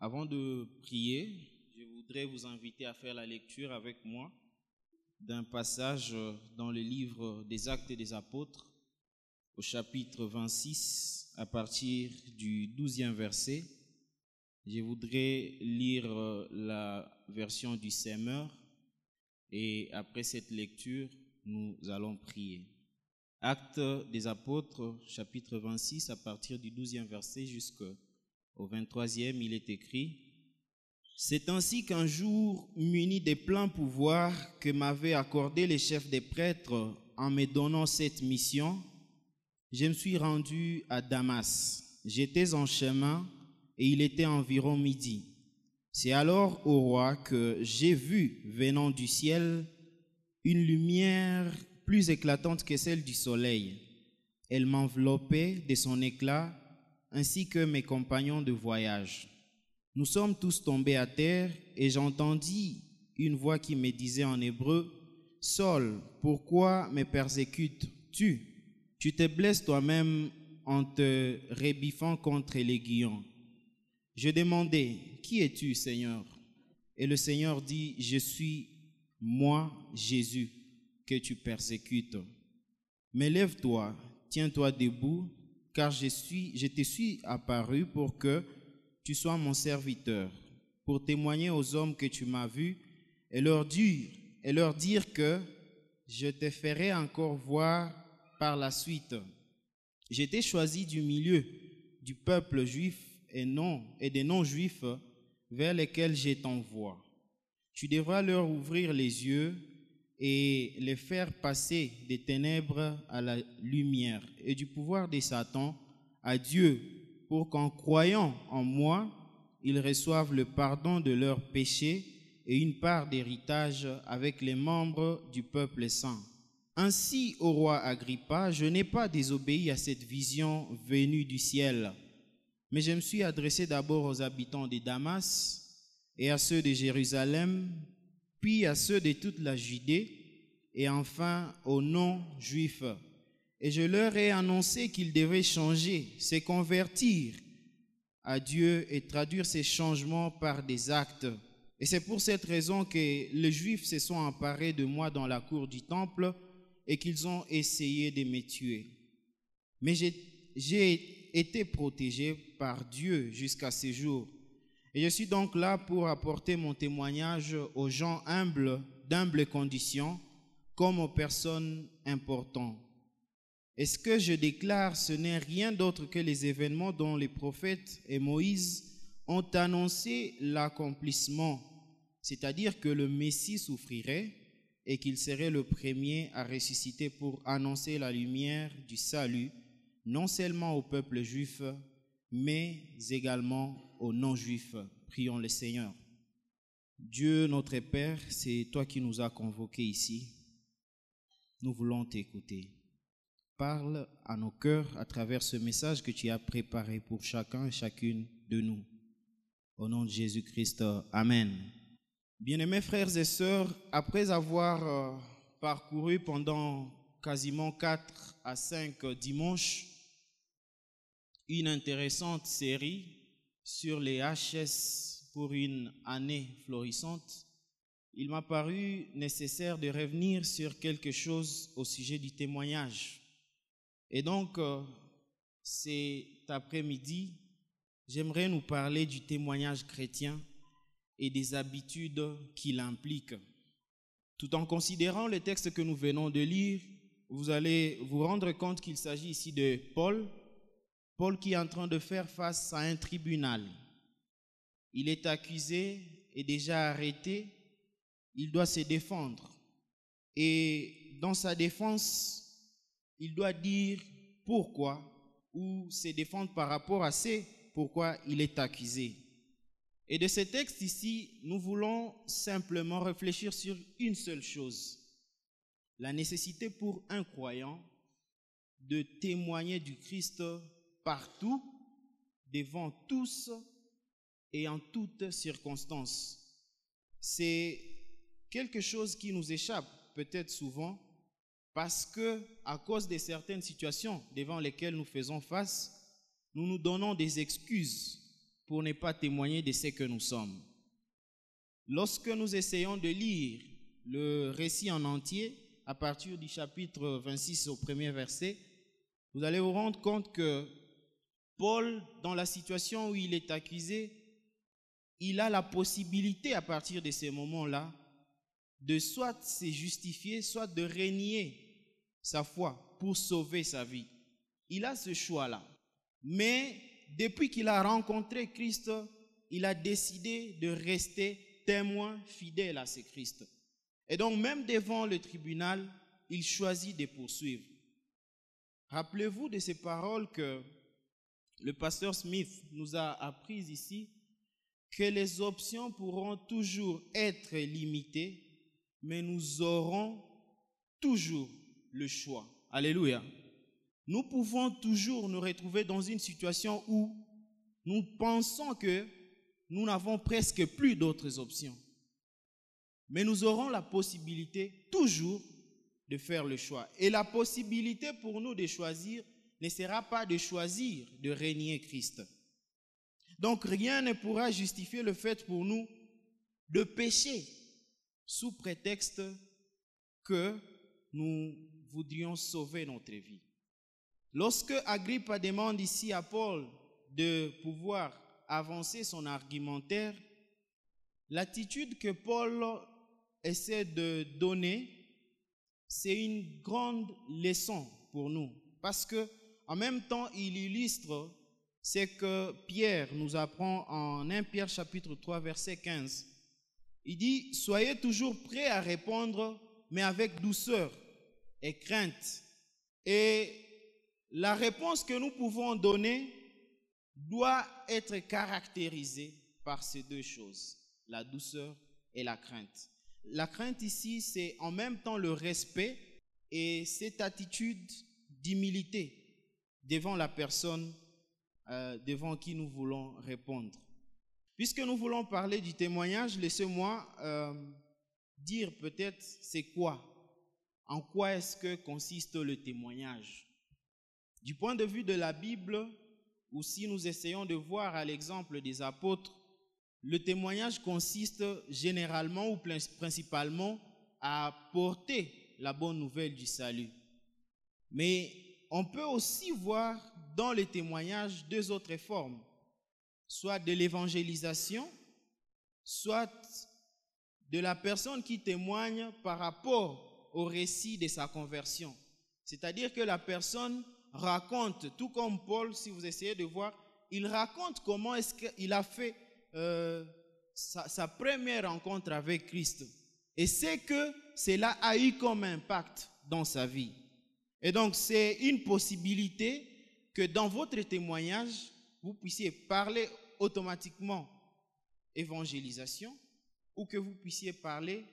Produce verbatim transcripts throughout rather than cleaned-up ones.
Avant de prier, je voudrais vous inviter à faire la lecture avec moi d'un passage dans le livre des Actes des Apôtres, au chapitre vingt-six, à partir du douzième verset. Je voudrais lire la version du Semeur et après cette lecture, nous allons prier. Actes des Apôtres, chapitre vingt-six, à partir du douzième verset jusqu'au vingt-troisième, il est écrit: « C'est ainsi qu'un jour, muni des pleins pouvoirs que m'avaient accordé les chefs des prêtres en me donnant cette mission, je me suis rendu à Damas. J'étais en chemin et il était environ midi. C'est alors, ô roi, que j'ai vu, venant du ciel, une lumière plus éclatante que celle du soleil. Elle m'enveloppait de son éclat, ainsi que mes compagnons de voyage. Nous sommes tous tombés à terre et j'entendis une voix qui me disait en hébreu: « Saul, pourquoi me persécutes-tu? Tu te blesses toi-même en te rebiffant contre l'aiguillon. » Je demandai: « Qui es-tu, Seigneur? » Et le Seigneur dit: « Je suis moi, Jésus, que tu persécutes. Mais lève-toi, tiens-toi debout, car je, suis, je te suis apparu pour que tu sois mon serviteur, pour témoigner aux hommes que tu m'as vu et leur dire, et leur dire que je te ferai encore voir par la suite. Je t'ai choisi du milieu du peuple juif et, non, et des non-juifs vers lesquels je t'envoie. Tu devras leur ouvrir les yeux et les faire passer des ténèbres à la lumière et du pouvoir de Satan à Dieu, pour qu'en croyant en moi, ils reçoivent le pardon de leurs péchés et une part d'héritage avec les membres du peuple saint. Ainsi, ô roi Agrippa, je n'ai pas désobéi à cette vision venue du ciel, mais je me suis adressé d'abord aux habitants de Damas et à ceux de Jérusalem, puis à ceux de toute la Judée, et enfin aux non-juifs. Et je leur ai annoncé qu'ils devaient changer, se convertir à Dieu et traduire ces changements par des actes. Et c'est pour cette raison que les Juifs se sont emparés de moi dans la cour du temple et qu'ils ont essayé de me tuer. Mais j'ai, j'ai été protégé par Dieu jusqu'à ce jour. Et je suis donc là pour apporter mon témoignage aux gens humbles, d'humbles conditions, comme aux personnes importantes. Et ce que je déclare, ce n'est rien d'autre que les événements dont les prophètes et Moïse ont annoncé l'accomplissement, c'est-à-dire que le Messie souffrirait et qu'il serait le premier à ressusciter pour annoncer la lumière du salut, non seulement au peuple juif, mais également aux non-juifs. Prions le Seigneur. Dieu notre Père, c'est toi qui nous as convoqués ici. Nous voulons t'écouter. Parle à nos cœurs à travers ce message que tu as préparé pour chacun et chacune de nous. Au nom de Jésus-Christ, Amen. Bien-aimés frères et sœurs, après avoir parcouru pendant quasiment quatre à cinq dimanches une intéressante série sur les H S pour une année florissante, il m'a paru nécessaire de revenir sur quelque chose au sujet du témoignage. Et donc, euh, cet après-midi, j'aimerais nous parler du témoignage chrétien et des habitudes qu'il implique. Tout en considérant le texte que nous venons de lire, vous allez vous rendre compte qu'il s'agit ici de Paul, Paul qui est en train de faire face à un tribunal. Il est accusé et déjà arrêté, il doit se défendre. Et dans sa défense, il doit dire pourquoi ou se défendre par rapport à ce pourquoi il est accusé. Et de ce texte ici, nous voulons simplement réfléchir sur une seule chose: la nécessité pour un croyant de témoigner du Christ partout, devant tous et en toutes circonstances. C'est quelque chose qui nous échappe peut-être souvent, parce que, à cause de certaines situations devant lesquelles nous faisons face, nous nous donnons des excuses pour ne pas témoigner de ce que nous sommes. Lorsque nous essayons de lire le récit en entier, à partir du chapitre vingt-six au premier verset, vous allez vous rendre compte que Paul, dans la situation où il est accusé, il a la possibilité à partir de ces moments-là de soit se justifier, soit de renier sa foi pour sauver sa vie. Il a ce choix-là. Mais depuis qu'il a rencontré Christ, il a décidé de rester témoin fidèle à ce Christ. Et donc même devant le tribunal, il choisit de poursuivre. Rappelez-vous de ces paroles que le pasteur Smith nous a apprises ici, que les options pourront toujours être limitées, mais nous aurons toujours le choix. Alléluia. Nous pouvons toujours nous retrouver dans une situation où nous pensons que nous n'avons presque plus d'autres options. Mais nous aurons la possibilité toujours de faire le choix. Et la possibilité pour nous de choisir ne sera pas de choisir de régner Christ. Donc rien ne pourra justifier le fait pour nous de pécher sous prétexte que nous voudrions sauver notre vie. Lorsque Agrippa demande ici à Paul de pouvoir avancer son argumentaire, l'attitude que Paul essaie de donner, c'est une grande leçon pour nous. Parce que en même temps, il illustre ce que Pierre nous apprend en premier Pierre chapitre trois, verset quinze. Il dit, soyez toujours prêts à répondre, mais avec douceur et crainte. Et la réponse que nous pouvons donner doit être caractérisée par ces deux choses, la douceur et la crainte. La crainte ici, c'est en même temps le respect et cette attitude d'humilité devant la personne euh, devant qui nous voulons répondre. Puisque nous voulons parler du témoignage, laissez-moi euh, dire peut-être c'est quoi, en quoi est-ce que consiste le témoignage. Du point de vue de la Bible, ou si nous essayons de voir à l'exemple des apôtres, le témoignage consiste généralement ou principalement à porter la bonne nouvelle du salut. Mais on peut aussi voir dans le témoignage deux autres formes, soit de l'évangélisation, soit de la personne qui témoigne par rapport au récit de sa conversion. C'est-à-dire que la personne raconte, tout comme Paul, si vous essayez de voir, il raconte comment est-ce qu'il a fait euh, sa, sa première rencontre avec Christ. Et c'est que cela a eu comme impact dans sa vie. Et donc c'est une possibilité que dans votre témoignage, vous puissiez parler automatiquement évangélisation ou que vous puissiez parler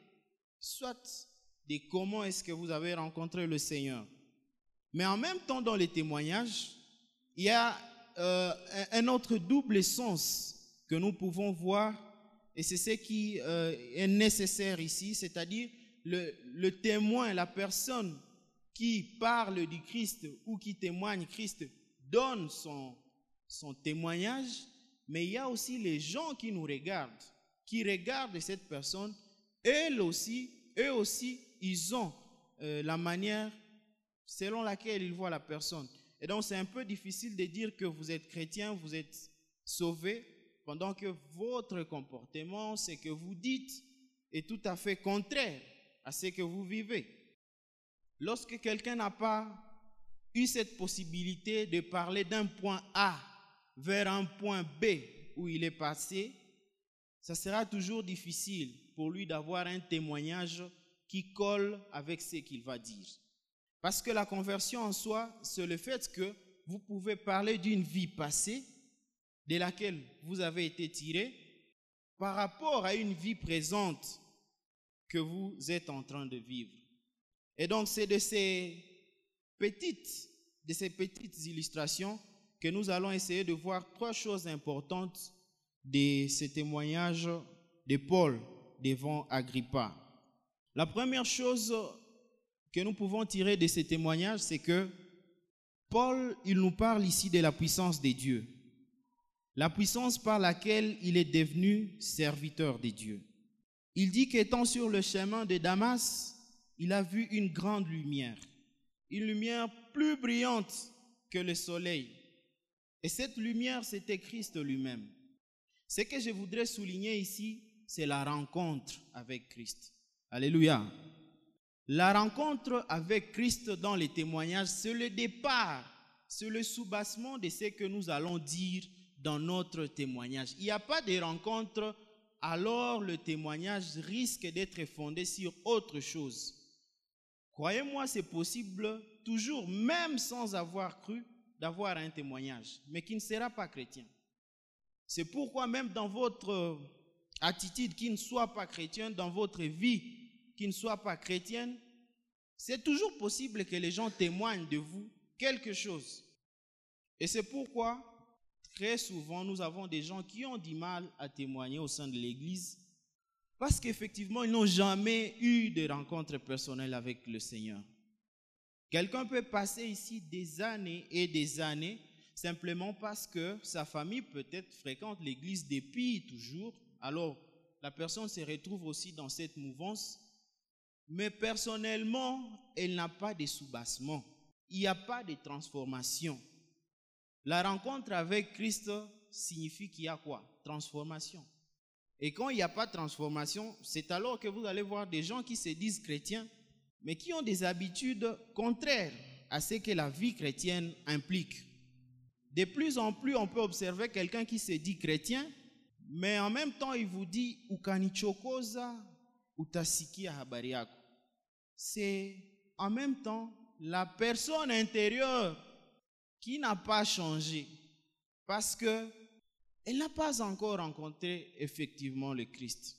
soit de comment est-ce que vous avez rencontré le Seigneur. Mais en même temps, dans les témoignages, il y a euh, un autre double sens que nous pouvons voir, et c'est ce qui euh, est nécessaire ici, c'est-à-dire le, le témoin, la personne qui parle du Christ ou qui témoigne Christ, donne son, son témoignage, mais il y a aussi les gens qui nous regardent, qui regardent cette personne, elles aussi, eux aussi, ils ont euh, la manière selon laquelle ils voient la personne. Et donc c'est un peu difficile de dire que vous êtes chrétien, vous êtes sauvé, pendant que votre comportement, ce que vous dites, est tout à fait contraire à ce que vous vivez. Lorsque quelqu'un n'a pas eu cette possibilité de parler d'un point A vers un point B où il est passé, ça sera toujours difficile pour lui d'avoir un témoignage qui colle avec ce qu'il va dire. Parce que la conversion en soi, c'est le fait que vous pouvez parler d'une vie passée de laquelle vous avez été tiré par rapport à une vie présente que vous êtes en train de vivre. Et donc c'est de ces petites, de ces petites illustrations que nous allons essayer de voir trois choses importantes de ce témoignage de Paul devant Agrippa. La première chose que nous pouvons tirer de ce témoignage, c'est que Paul, il nous parle ici de la puissance de Dieu. la puissance par laquelle il est devenu serviteur de Dieu. Il dit qu'étant sur le chemin de Damas, il a vu une grande lumière, une lumière plus brillante que le soleil. Et cette lumière, c'était Christ lui-même. Ce que je voudrais souligner ici, c'est la rencontre avec Christ. Alléluia. La rencontre avec Christ dans les témoignages, c'est le départ, c'est le soubassement de ce que nous allons dire dans notre témoignage. Il n'y a pas de rencontre, alors le témoignage risque d'être fondé sur autre chose. Croyez-moi, c'est possible toujours, même sans avoir cru, d'avoir un témoignage, mais qui ne sera pas chrétien. C'est pourquoi même dans votre attitude qui ne soit pas chrétienne, dans votre vie qui ne soit pas chrétienne, c'est toujours possible que les gens témoignent de vous quelque chose. Et c'est pourquoi, très souvent, nous avons des gens qui ont du mal à témoigner au sein de l'Église parce qu'effectivement, ils n'ont jamais eu de rencontre personnelle avec le Seigneur. Quelqu'un peut passer ici des années et des années simplement parce que sa famille peut-être fréquente l'Église depuis toujours. Alors, la personne se retrouve aussi dans cette mouvance. Mais personnellement, elle n'a pas de soubassement. Il n'y a pas de transformation. La rencontre avec Christ signifie qu'il y a quoi? Transformation. Et quand il n'y a pas de transformation, c'est alors que vous allez voir des gens qui se disent chrétiens, mais qui ont des habitudes contraires à ce que la vie chrétienne implique. De plus en plus, on peut observer quelqu'un qui se dit chrétien, mais en même temps, il vous dit « ukanichokoza utasikia habari yako ». C'est en même temps la personne intérieure qui n'a pas changé parce qu'elle n'a pas encore rencontré effectivement le Christ.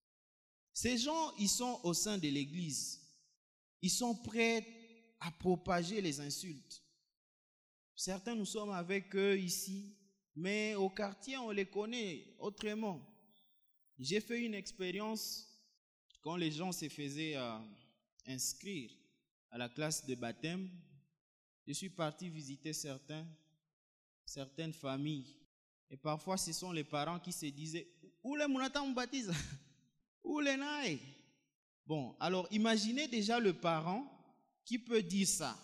Ces gens, ils sont au sein de l'Église. Ils sont prêts à propager les insultes. Certains, nous sommes avec eux ici, mais au quartier, on les connaît autrement. J'ai fait une expérience quand les gens se faisaient euh, inscrire à la classe de baptême. Je suis parti visiter certains, certaines familles. Et parfois, ce sont les parents qui se disaient « Où les mounata me baptise? Où les naïs ?» Bon, alors imaginez déjà le parent qui peut dire ça.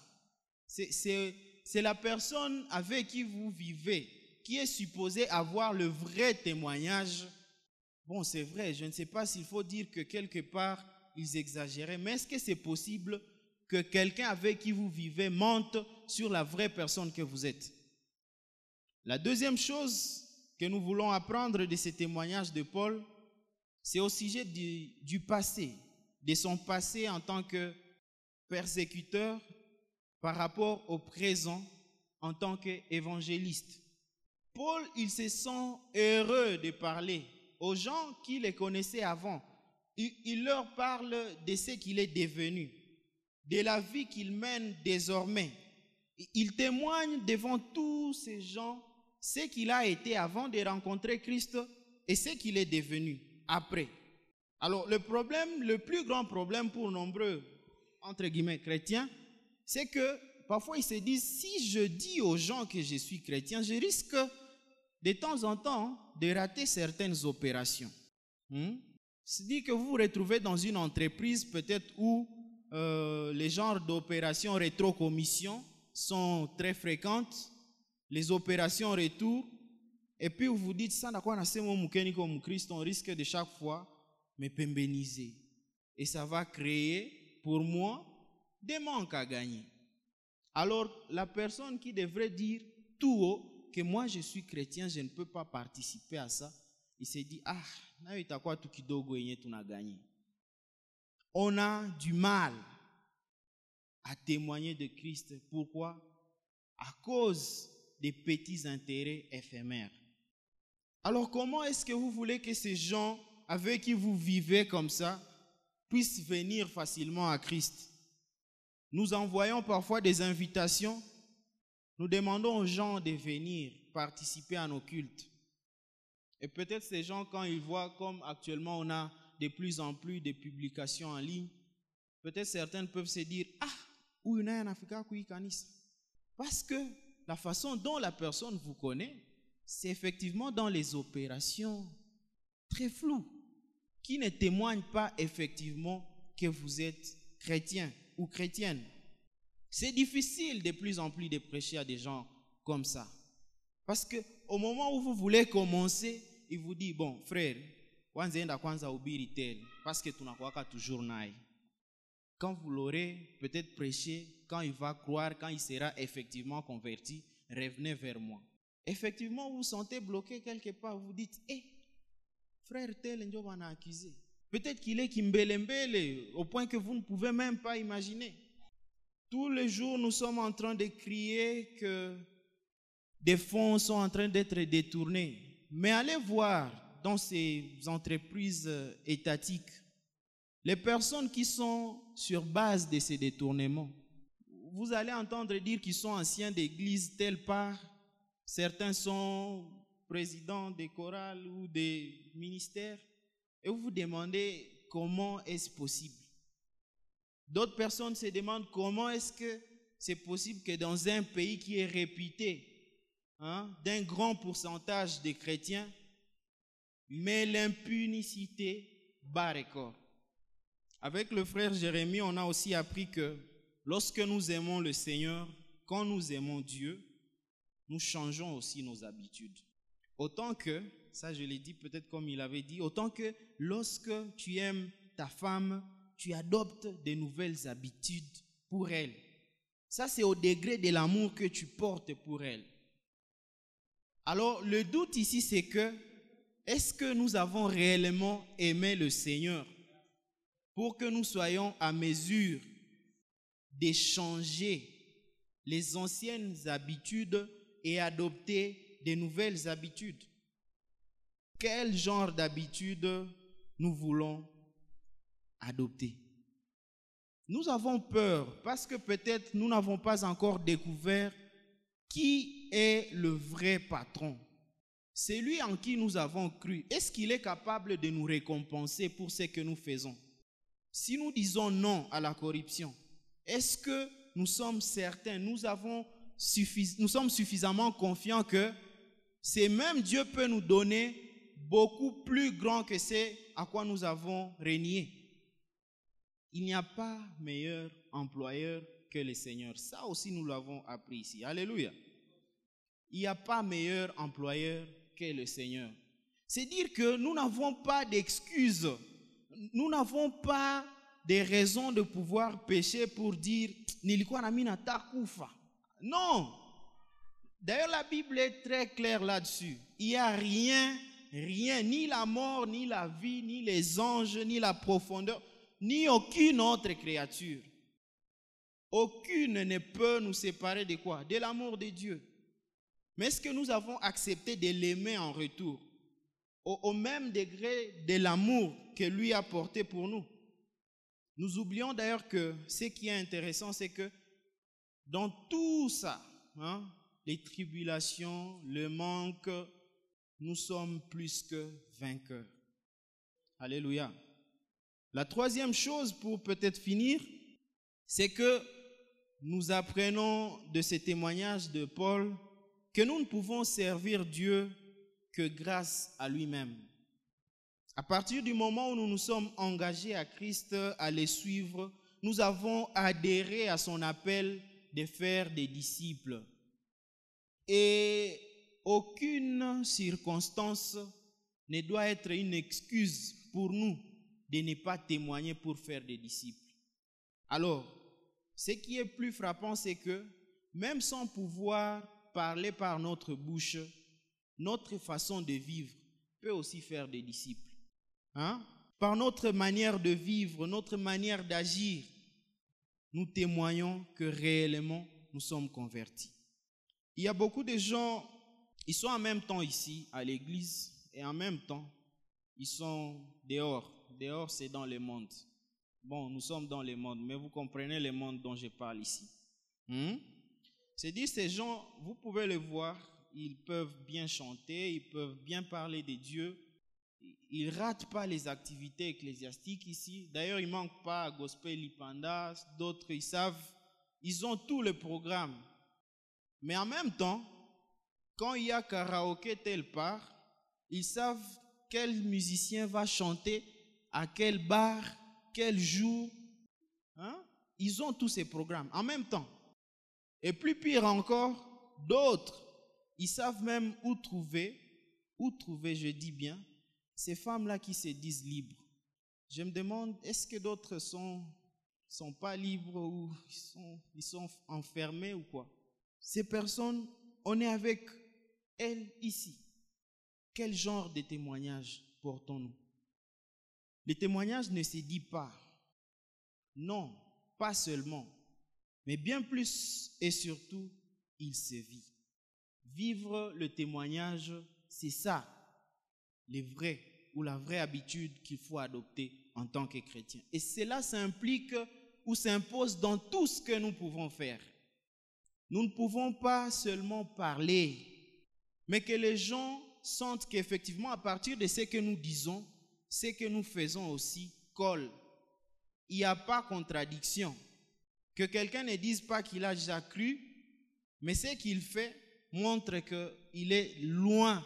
C'est la personne avec qui vous vivez qui est supposée avoir le vrai témoignage. Bon, c'est vrai, je ne sais pas s'il faut dire que quelque part, ils exagéraient, mais est-ce que c'est possible que quelqu'un avec qui vous vivez mente sur la vraie personne que vous êtes? La deuxième chose que nous voulons apprendre de ces témoignages de Paul, c'est au sujet du, du passé, de son passé en tant que persécuteur par rapport au présent en tant qu'évangéliste. Paul, il se sent heureux de parler aux gens qui les connaissaient avant. Il, il leur parle de ce qu'il est devenu, de la vie qu'il mène désormais. Il témoigne devant tous ces gens ce qu'il a été avant de rencontrer Christ et ce qu'il est devenu après. Alors le problème, le plus grand problème pour nombreux, entre guillemets, chrétiens, c'est que parfois ils se disent, si je dis aux gens que je suis chrétien, je risque de temps en temps de rater certaines opérations. Hmm? C'est-à-dire que vous vous retrouvez dans une entreprise peut-être où euh, les genres d'opérations rétro-commission sont très fréquentes, les opérations retour, et puis vous vous dites, ça n'a quoi comme Christ, on risque de chaque fois me pémbéniser. Et ça va créer pour moi des manques à gagner. Alors la personne qui devrait dire tout haut que moi je suis chrétien, je ne peux pas participer à ça, il s'est dit, ah, on a du mal à témoigner de Christ. Pourquoi? À cause des petits intérêts éphémères. Alors comment est-ce que vous voulez que ces gens avec qui vous vivez comme ça puissent venir facilement à Christ? Nous envoyons parfois des invitations. Nous demandons aux gens de venir participer à nos cultes. Et peut-être ces gens, quand ils voient comme actuellement on a de plus en plus de publications en ligne, peut-être certains peuvent se dire, ah, où il y a un Africain qui canis. Parce que la façon dont la personne vous connaît, c'est effectivement dans les opérations très floues qui ne témoignent pas effectivement que vous êtes chrétien ou chrétienne. C'est difficile de plus en plus de prêcher à des gens comme ça. Parce qu'au moment où vous voulez commencer, il vous dit, bon, frère, parce que tu n'as toujours naï. Quand vous l'aurez peut-être prêché, quand il va croire, quand il sera effectivement converti, revenez vers moi. Effectivement, vous vous sentez bloqué quelque part, vous dites, hé, hey, frère tel, on a accusé. Peut-être qu'il est kimbelembele, au point que vous ne pouvez même pas imaginer. Tous les jours, nous sommes en train de crier que des fonds sont en train d'être détournés. Mais allez voir dans ces entreprises étatiques, les personnes qui sont sur base de ces détournements, vous allez entendre dire qu'ils sont anciens d'église telle part, certains sont présidents des chorales ou des ministères, et vous vous demandez comment est-ce possible. D'autres personnes se demandent comment est-ce que c'est possible que dans un pays qui est réputé hein, d'un grand pourcentage de chrétiens, mais l'impunicité bat record. Avec le frère Jérémie, on a aussi appris que lorsque nous aimons le Seigneur, quand nous aimons Dieu, nous changeons aussi nos habitudes. Autant que, ça je l'ai dit peut-être comme il avait dit, autant que lorsque tu aimes ta femme, tu adoptes de nouvelles habitudes pour elle. Ça c'est au degré de l'amour que tu portes pour elle. Alors le doute ici c'est que, est-ce que nous avons réellement aimé le Seigneur pour que nous soyons à mesure d'échanger les anciennes habitudes et adopter de nouvelles habitudes? Quel genre d'habitudes nous voulons adopter? Nous avons peur parce que peut-être nous n'avons pas encore découvert qui est le vrai patron. C'est lui en qui nous avons cru. Est-ce qu'il est capable de nous récompenser pour ce que nous faisons? Si nous disons non à la corruption, est-ce que nous sommes certains, nous, avons suffis, nous sommes suffisamment confiants que c'est même Dieu peut nous donner beaucoup plus grand que ce à quoi nous avons régné? Il n'y a pas meilleur employeur que le Seigneur. Ça aussi nous l'avons appris ici. Alléluia. Il n'y a pas meilleur employeur que le Seigneur. C'est dire que nous n'avons pas d'excuses. Nous n'avons pas de raisons de pouvoir pécher pour dire nilikuwa na mimi nataka kufa. Non. D'ailleurs, la Bible est très claire là-dessus. Il n'y a rien, rien, ni la mort, ni la vie, ni les anges, ni la profondeur, ni aucune autre créature. Aucune ne peut nous séparer de quoi? De l'amour de Dieu. Mais est-ce que nous avons accepté de l'aimer en retour? Au, au même degré de l'amour que lui a porté pour nous. Nous oublions d'ailleurs que ce qui est intéressant, c'est que dans tout ça, hein, les tribulations, le manque, nous sommes plus que vainqueurs. Alléluia. La troisième chose, pour peut-être finir, c'est que nous apprenons de ces témoignages de Paul que nous ne pouvons servir Dieu que grâce à lui-même. À partir du moment où nous nous sommes engagés à Christ, à les suivre, nous avons adhéré à son appel de faire des disciples. Et aucune circonstance ne doit être une excuse pour nous de ne pas témoigner pour faire des disciples. Alors, ce qui est plus frappant, c'est que même sans pouvoir parler par notre bouche, notre façon de vivre peut aussi faire des disciples. Hein? Par notre manière de vivre, notre manière d'agir, nous témoignons que réellement nous sommes convertis. Il y a beaucoup de gens, ils sont en même temps ici à l'église et en même temps, ils sont dehors. Dehors, c'est dans le monde. Bon, nous sommes dans le monde, mais vous comprenez le monde dont je parle ici. Hmm? C'est-à-dire, ces gens, vous pouvez les voir, ils peuvent bien chanter, ils peuvent bien parler de Dieu. Ils ne ratent pas les activités ecclésiastiques ici. D'ailleurs, il ne manque pas Gospel Lipanda, d'autres, ils savent, ils ont tout le programme. Mais en même temps, Quand il y a karaoké tel part, ils savent quel musicien va chanter, à quel bar, quel jour. Hein? Ils ont tous ces programmes en même temps. Et plus pire encore, d'autres, ils savent même où trouver, où trouver, je dis bien, ces femmes-là qui se disent libres. Je me demande, est-ce que d'autres sont, sont pas libres ou ils sont, ils sont enfermés ou quoi? Ces personnes, on est avec elles ici. Quel genre de témoignage portons-nous? Le témoignage ne se dit pas. Non, pas seulement. Mais bien plus et surtout, il se vit. Vivre le témoignage, c'est ça, les vrais ou la vraie habitude qu'il faut adopter en tant que chrétien. Et cela s'implique ou s'impose dans tout ce que nous pouvons faire. Nous ne pouvons pas seulement parler, mais que les gens sentent qu'effectivement, à partir de ce que nous disons, ce que nous faisons aussi colle. Il n'y a pas contradiction. Que quelqu'un ne dise pas qu'il a déjà cru, mais ce qu'il fait montre qu'il est loin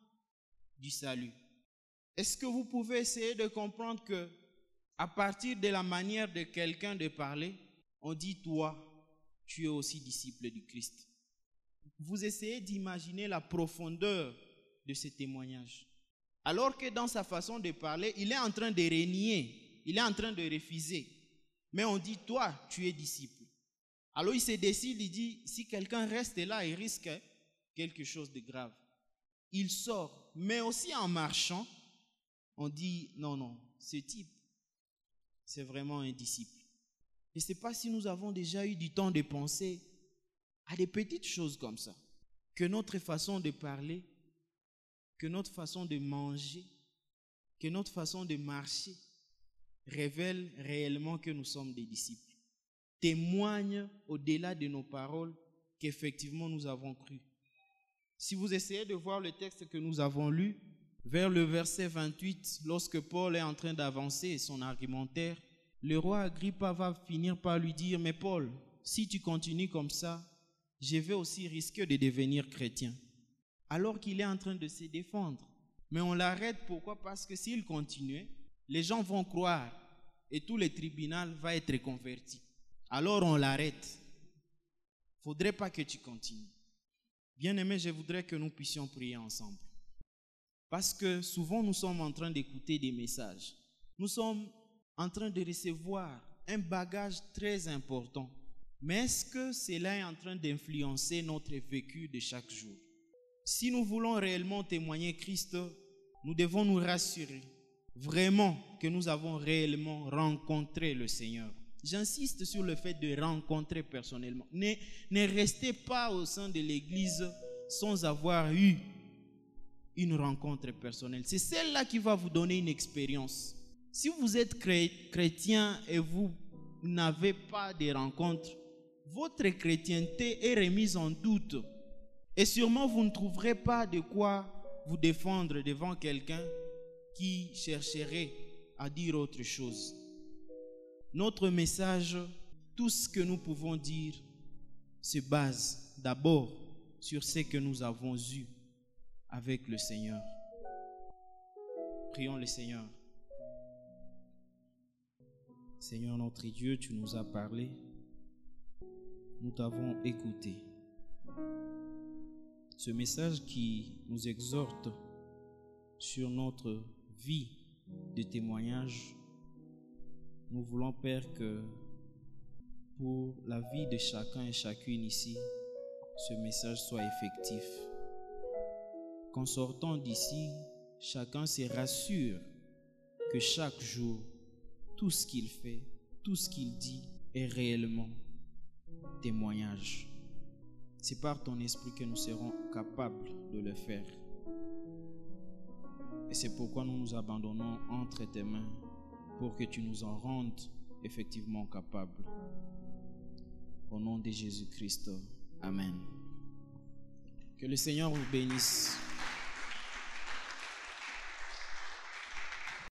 du salut. Est-ce que vous pouvez essayer de comprendre que à partir de la manière de quelqu'un de parler, on dit toi, tu es aussi disciple du Christ. Vous essayez d'imaginer la profondeur de ce témoignage. Alors que dans sa façon de parler, il est en train de renier, il est en train de refuser. Mais on dit toi, tu es disciple. Alors il se décide, il dit, si quelqu'un reste là, il risque quelque chose de grave. Il sort, mais aussi en marchant, on dit, non, non, ce type, c'est vraiment un disciple. Je ne sais pas si nous avons déjà eu du temps de penser à des petites choses comme ça. Que notre façon de parler, que notre façon de manger, que notre façon de marcher révèle réellement que nous sommes des disciples. Témoigne au-delà de nos paroles qu'effectivement nous avons cru. Si vous essayez de voir le texte que nous avons lu, vers le verset vingt-huit, lorsque Paul est en train d'avancer son argumentaire, le roi Agrippa va finir par lui dire, mais Paul, si tu continues comme ça, je vais aussi risquer de devenir chrétien. Alors qu'il est en train de se défendre. Mais on l'arrête, pourquoi? Parce que s'il continuait, les gens vont croire et tout le tribunal va être converti. Alors on l'arrête. Il ne faudrait pas que tu continues. Bien-aimés, je voudrais que nous puissions prier ensemble. Parce que souvent nous sommes en train d'écouter des messages. Nous sommes en train de recevoir un bagage très important. Mais est-ce que cela est en train d'influencer notre vécu de chaque jour? Si nous voulons réellement témoigner Christ, nous devons nous rassurer vraiment que nous avons réellement rencontré le Seigneur. J'insiste sur le fait de rencontrer personnellement. Ne, ne restez pas au sein de l'église sans avoir eu une rencontre personnelle. C'est celle-là qui va vous donner une expérience. Si vous êtes chrétien et vous n'avez pas de rencontre, votre chrétienté est remise en doute. Et sûrement vous ne trouverez pas de quoi vous défendre devant quelqu'un qui chercherait à dire autre chose. Notre message, tout ce que nous pouvons dire, se base d'abord sur ce que nous avons eu avec le Seigneur. Prions le Seigneur. Seigneur notre Dieu, tu nous as parlé, nous t'avons écouté. Ce message qui nous exhorte sur notre vie de témoignage, nous voulons, Père, que pour la vie de chacun et chacune ici, ce message soit effectif. Qu'en sortant d'ici, chacun se rassure que chaque jour, tout ce qu'il fait, tout ce qu'il dit est réellement témoignage. C'est par ton esprit que nous serons capables de le faire. Et c'est pourquoi nous nous abandonnons entre tes mains pour que tu nous en rendes effectivement capables. Au nom de Jésus-Christ, Amen. Que le Seigneur vous bénisse.